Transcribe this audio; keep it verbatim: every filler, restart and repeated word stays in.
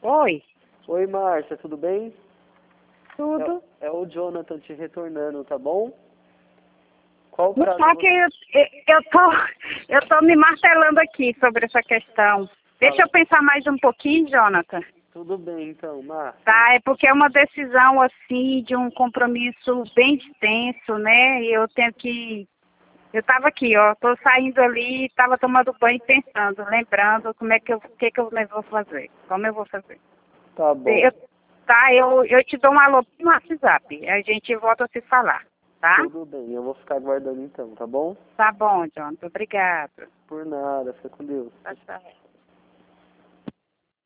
Oi. Oi, Márcia, tudo bem? Tudo. É, é o Jonathan te retornando, tá bom? Qual Não prazo só que eu, eu, eu tô, eu tô me martelando aqui sobre essa questão. Deixa eu pensar mais um pouquinho, Jonathan. Tudo bem, então, Márcia. Tá, é porque é uma decisão, assim, de um compromisso bem extenso, né? E eu tenho que... Eu tava aqui, ó, tô saindo ali, tava tomando banho e pensando, lembrando como é que eu, o que que eu vou fazer, como eu vou fazer. Tá bom. Eu, tá, eu, eu te dou um alô no WhatsApp, a gente volta a se falar, tá? Tudo bem, eu vou ficar aguardando então, tá bom? Tá bom, Jonathan, obrigado. Por nada, fica com Deus. Tá certo.